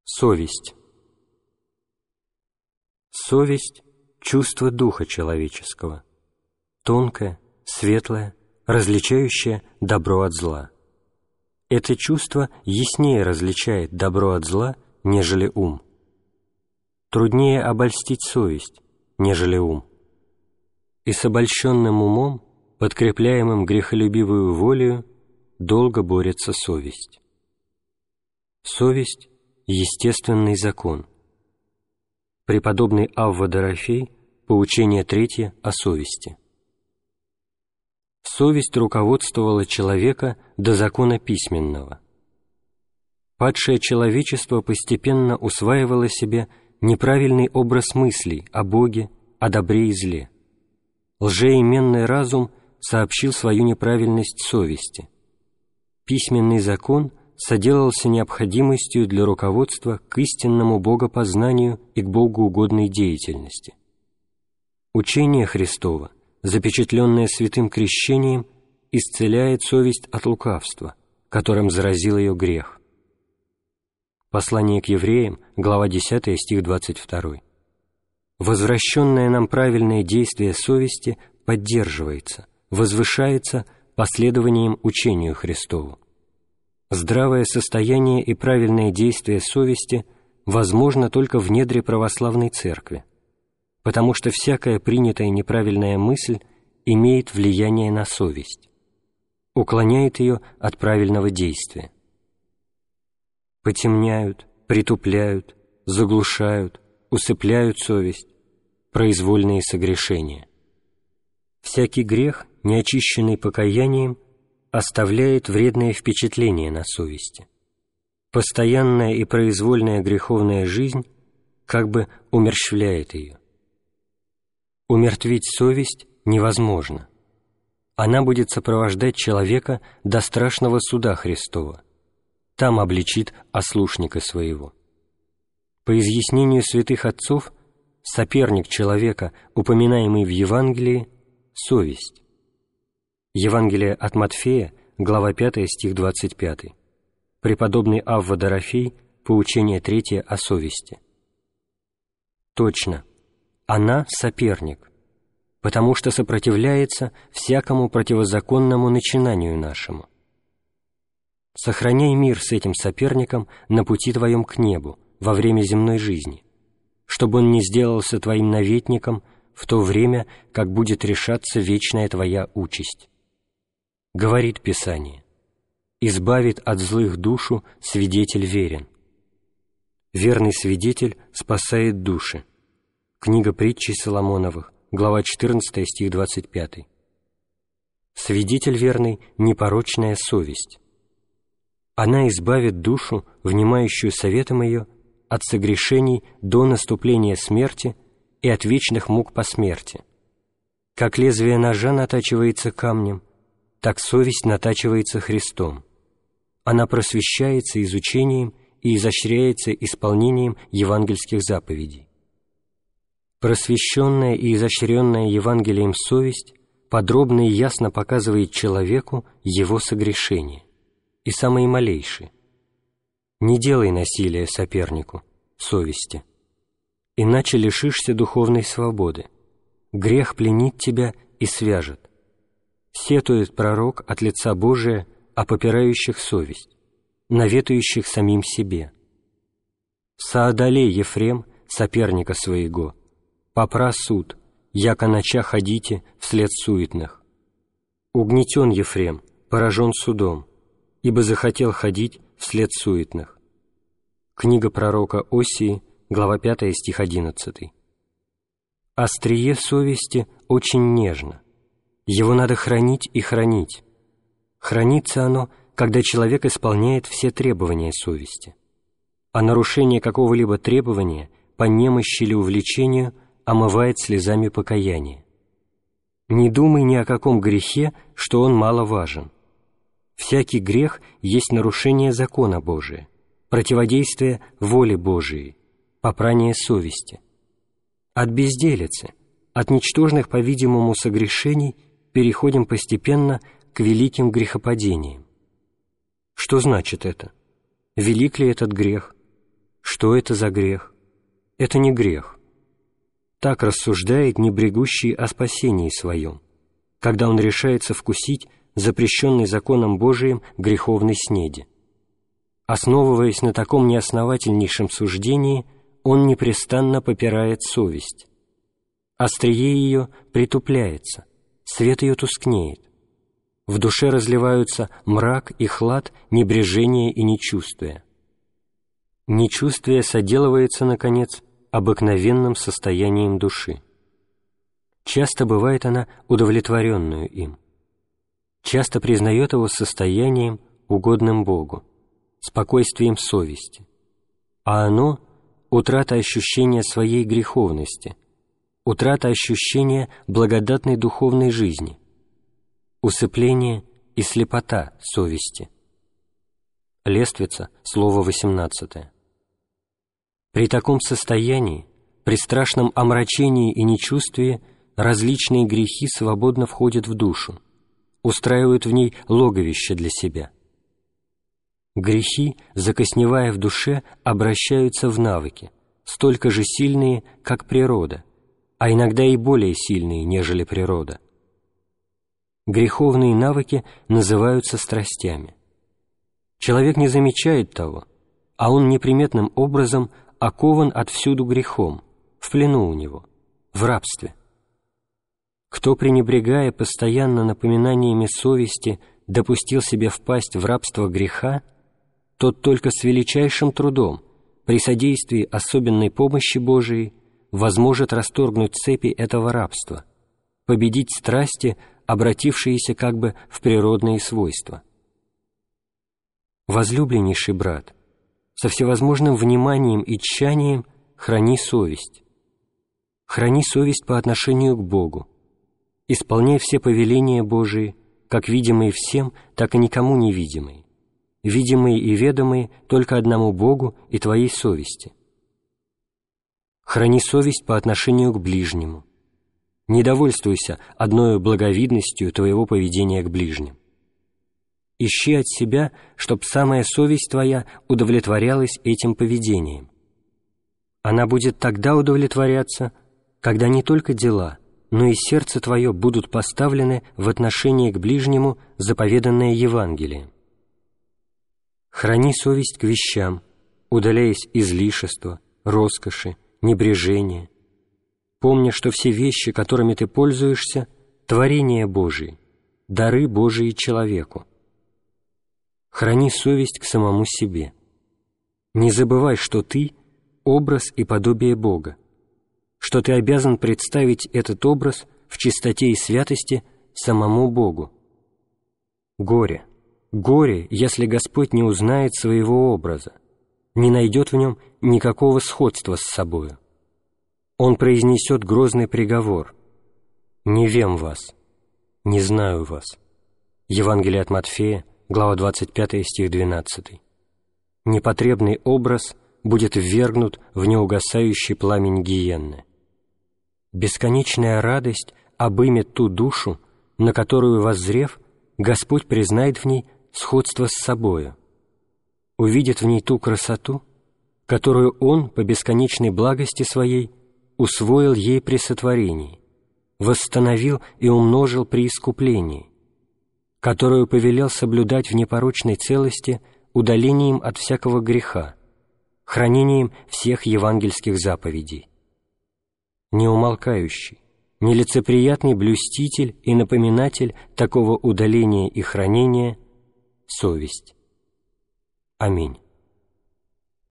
Совесть. Совесть — чувство духа человеческого, тонкое, светлое, различающее добро от зла. Это чувство яснее различает добро от зла, нежели ум. Труднее обольстить совесть, нежели ум. И с обольщенным умом, подкрепляемым грехолюбивую волею, долго борется совесть. Совесть — естественный закон. Преподобный Авва Дорофей, поучение 3 о совести. Совесть руководствовала человека до закона письменного. Падшее человечество постепенно усваивало себе неправильный образ мыслей о Боге, о добре и зле. Лжеименный разум сообщил свою неправильность совести. Письменный закон соделался необходимостью для руководства к истинному богопознанию и к богоугодной деятельности. Учение Христово, запечатленное святым крещением, исцеляет совесть от лукавства, которым заразил ее грех. Послание к евреям, глава 10, стих 22. Возвращенное нам правильное действие совести поддерживается, возвышается последованием учению Христову. Здравое состояние и правильное действие совести возможно только в недре православной церкви, потому что всякая принятая неправильная мысль имеет влияние на совесть, уклоняет ее от правильного действия. Потемняют, притупляют, заглушают, усыпляют совесть, произвольные согрешения. Всякий грех, не очищенный покаянием, оставляет вредное впечатление на совести. Постоянная и произвольная греховная жизнь как бы умерщвляет ее. Умертвить совесть невозможно. Она будет сопровождать человека до страшного суда Христова. Там обличит ослушника своего. По изъяснению святых отцов, соперник человека, упоминаемый в Евангелии, — совесть. Евангелие от Матфея, глава 5, стих 25. Преподобный Авва Дорофей, поучение 3 о совести. Точно, она соперник, потому что сопротивляется всякому противозаконному начинанию нашему. Сохраняй мир с этим соперником на пути твоем к небу во время земной жизни, чтобы он не сделался твоим наветником в то время, как будет решаться вечная твоя участь. Говорит Писание: «Избавит от злых душу свидетель верен». Верный свидетель спасает души. Книга притчей Соломоновых, глава 14, стих 25. Свидетель верный — непорочная совесть. Она избавит душу, внимающую советам ее, от согрешений до наступления смерти и от вечных мук по смерти. Как лезвие ножа натачивается камнем, так совесть натачивается Христом. Она просвещается изучением и изощряется исполнением евангельских заповедей. Просвещенная и изощренная Евангелием совесть подробно и ясно показывает человеку его согрешения, и самые малейшие. Не делай насилия сопернику, совести, иначе лишишься духовной свободы. Грех пленит тебя и свяжет. Сетует пророк от лица Божия о попирающих совесть, наветующих самим себе. Соодолей, Ефрем, соперника своего, попра суд, яко ноча ходите вслед суетных. Угнетен Ефрем, поражен судом, ибо захотел ходить вслед суетных. Книга пророка Осии, глава 5, стих 11. Острие совести очень нежно. Его надо хранить и хранить. Хранится оно, когда человек исполняет все требования совести. А нарушение какого-либо требования по немощи или увлечению омывает слезами покаяния. Не думай ни о каком грехе, что он маловажен. Всякий грех есть нарушение закона Божия, противодействие воле Божией, попрание совести. От безделицы, от ничтожных, по-видимому, согрешений переходим постепенно к великим грехопадениям. Что значит это? Велик ли этот грех? Что это за грех? Это не грех. Так рассуждает небрегущий о спасении своем, когда он решается вкусить запрещенный законом Божиим греховной снеди. Основываясь на таком неосновательнейшем суждении, он непрестанно попирает совесть. Острие ее притупляется, свет ее тускнеет. В душе разливаются мрак и хлад небрежения и нечувствия. Нечувствие соделывается, наконец, обыкновенным состоянием души. Часто бывает она удовлетворенную им. Часто признает его состоянием, угодным Богу, спокойствием совести. А оно — утрата ощущения своей греховности, утрата ощущения благодатной духовной жизни, усыпление и слепота совести. Лествица, слово 18. При таком состоянии, при страшном омрачении и нечувствии, различные грехи свободно входят в душу, устраивают в ней логовище для себя. Грехи, закосневая в душе, обращаются в навыки, столько же сильные, как природа, а иногда и более сильные, нежели природа. Греховные навыки называются страстями. Человек не замечает того, а он неприметным образом окован отвсюду грехом, в плену у него, в рабстве. Кто, пренебрегая постоянно напоминаниями совести, допустил себе впасть в рабство греха, тот только с величайшим трудом, при содействии особенной помощи Божией, возможет расторгнуть цепи этого рабства, победить страсти, обратившиеся как бы в природные свойства. Возлюбленнейший брат, со всевозможным вниманием и тщанием храни совесть. Храни совесть по отношению к Богу. Исполняй все повеления Божии, как видимые всем, так и никому невидимые, видимые и ведомые только одному Богу и твоей совести. Храни совесть по отношению к ближнему. Не довольствуйся одною благовидностью твоего поведения к ближним. Ищи от себя, чтоб самая совесть твоя удовлетворялась этим поведением. Она будет тогда удовлетворяться, когда не только дела, но и сердце твое будут поставлены в отношении к ближнему, заповеданное Евангелием. Храни совесть к вещам, удаляясь излишества, роскоши, небрежения, помня, что все вещи, которыми ты пользуешься, творения Божии, дары Божии человеку. Храни совесть к самому себе. Не забывай, что ты — образ и подобие Бога, что ты обязан представить этот образ в чистоте и святости самому Богу. Горе, горе, если Господь не узнает своего образа, не найдет в нем никакого сходства с собою. Он произнесет грозный приговор: «Не вем вас, не знаю вас». Евангелие от Матфея, глава 25, стих 12. Непотребный образ будет ввергнут в неугасающий пламень гиенны. Бесконечная радость обымет ту душу, на которую, воззрев, Господь признает в ней сходство с собою, увидит в ней ту красоту, которую Он по бесконечной благости Своей усвоил ей при сотворении, восстановил и умножил при искуплении, которую повелел соблюдать в непорочной целости удалением от всякого греха, хранением всех евангельских заповедей. Неумолкающий, нелицеприятный блюститель и напоминатель такого удаления и хранения — совесть. Аминь.